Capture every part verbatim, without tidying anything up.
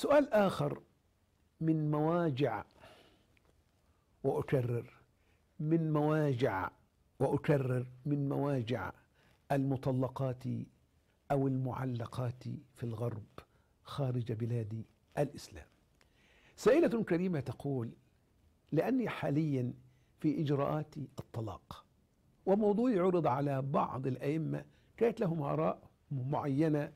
سؤال آخر من مواجع، وأكرر من مواجع وأكرر من مواجع المطلقات أو المعلقات في الغرب خارج بلاد الإسلام. سائلة كريمة تقول: لأني حاليا في إجراءات الطلاق، وموضوعي عرض على بعض الأئمة كانت لهم آراء معينة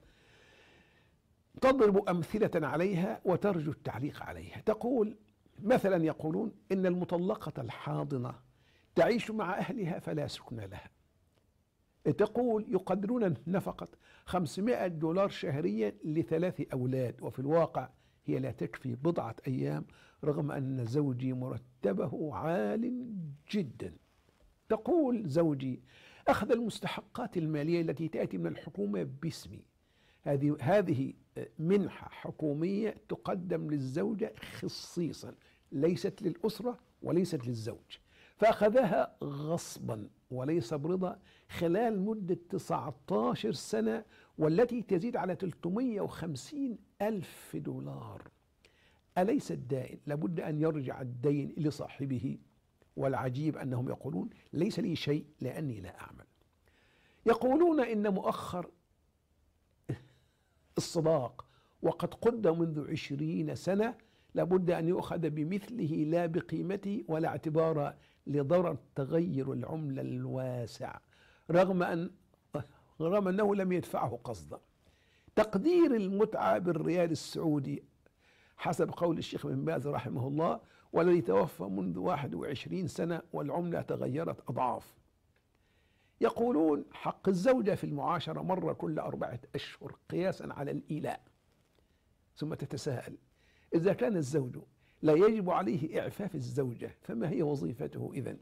تضرب أمثلة عليها وترجو التعليق عليها. تقول مثلا: يقولون إن المطلقة الحاضنة تعيش مع أهلها فلا سكن لها. تقول يقدرون نفقة خمسمائة دولار شهريا لثلاث أولاد، وفي الواقع هي لا تكفي بضعة أيام رغم أن زوجي مرتبه عال جدا. تقول زوجي أخذ المستحقات المالية التي تأتي من الحكومة باسمي، هذه هذه منحة حكومية تقدم للزوجة خصيصا، ليست للأسرة وليست للزوج، فأخذها غصبا وليس برضا خلال مدة تسعة عشر سنة، والتي تزيد على ثلاثمائة وخمسين ألف دولار. أليس الدائن لابد أن يرجع الدين لصاحبه؟ والعجيب أنهم يقولون ليس لي شيء لأني لا أعمل. يقولون إن مؤخر الصداق وقد قدم منذ عشرين سنة لابد أن يؤخذ بمثله لا بقيمته، ولا اعتبار لضرر تغير العملة الواسع رغم أن رغم أنه لم يدفعه قصدا. تقدير المتعة بالريال السعودي حسب قول الشيخ بن باز رحمه الله، والذي توفى منذ واحد وعشرين سنة والعملة تغيرت أضعاف. يقولون حق الزوجة في المعاشرة مرة كل أربعة أشهر قياسا على الإيلاء. ثم تتساءل: إذا كان الزوج لا يجب عليه إعفاف الزوجة فما هي وظيفته إذن؟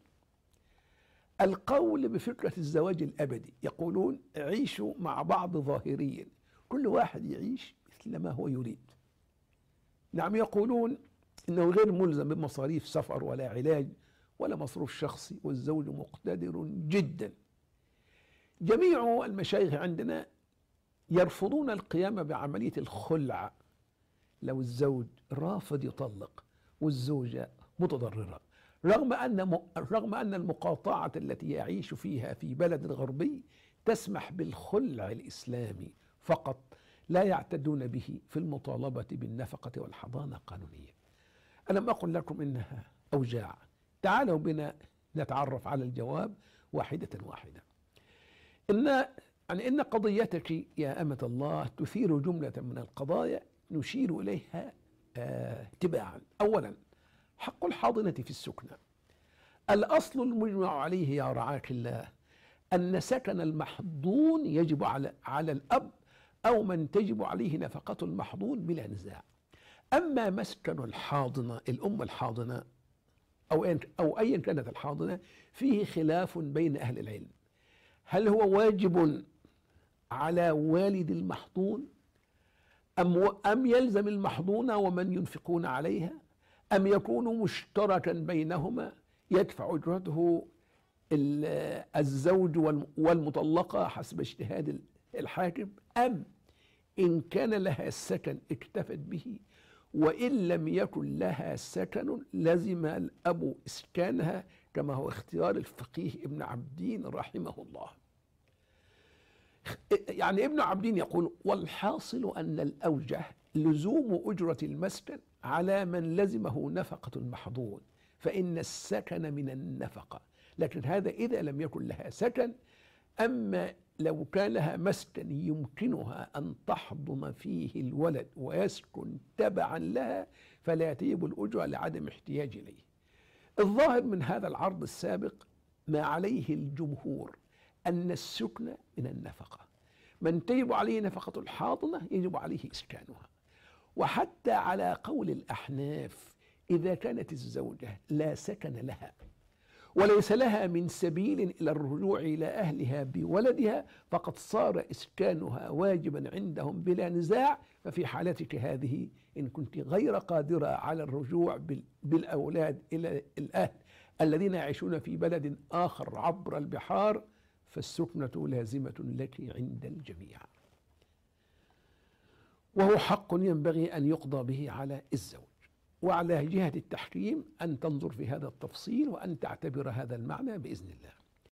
القول بفكرة الزواج الأبدي، يقولون عيشوا مع بعض ظاهريا، كل واحد يعيش مثل ما هو يريد. نعم، يقولون إنه غير ملزم بمصاريف سفر ولا علاج ولا مصروف شخصي، والزوج مقتدر جدا. جميع المشايخ عندنا يرفضون القيام بعملية الخلع لو الزوج رافض يطلق والزوجة متضررة، رغم أن رغم أن المقاطعة التي يعيش فيها في بلد غربي تسمح بالخلع الإسلامي فقط، لا يعتدون به في المطالبة بالنفقة والحضانة قانونيا. ألم أقل لكم إنها أوجاع؟ تعالوا بنا نتعرف على الجواب واحدة واحدة. إن يعني إن قضيتك يا أمة الله تثير جملة من القضايا نشير إليها آه تباعا. أولا، حق الحاضنة في السكنى. الأصل المجمع عليه يا رعاك الله أن سكن المحضون يجب على على الأب أو من تجب عليه نفقة المحضون بلا نزاع. أما مسكن الحاضنة، الأم الحاضنة أو أو أيا كانت الحاضنة، فيه خلاف بين أهل العلم. هل هو واجب على والد المحضون أم أم يلزم المحضون ومن ينفقون عليها، أم يكون مشتركا بينهما يدفع أجرته الزوج والمطلقة حسب اجتهاد الحاكم، أم إن كان لها سكن اكتفت به وإن لم يكن لها سكن لزم الأب إسكانها كما هو اختيار الفقيه ابن عبدين رحمه الله. يعني ابن عبدين يقول: والحاصل أن الأوجه لزوم أجرة المسكن على من لزمه نفقة المحضون، فإن السكن من النفقة، لكن هذا إذا لم يكن لها سكن. أما لو كان لها مسكن يمكنها أن تحضن فيه الولد ويسكن تبعا لها فلا تجب الأجرة لعدم احتياج إليه. الظاهر من هذا العرض السابق ما عليه الجمهور أن السكن من النفقة، من تجب عليه نفقة الحاضنة يجب عليه إسكانها. وحتى على قول الأحناف إذا كانت الزوجة لا سكن لها وليس لها من سبيل إلى الرجوع إلى أهلها بولدها فقد صار إسكانها واجبا عندهم بلا نزاع. ففي حالتك هذه إن كنت غير قادرة على الرجوع بالأولاد إلى الأهل الذين يعيشون في بلد آخر عبر البحار فالسكنة لازمة لك عند الجميع. وهو حق ينبغي أن يقضى به على الزوج. وعلى جهة التحكيم أن تنظر في هذا التفصيل وأن تعتبر هذا المعنى بإذن الله.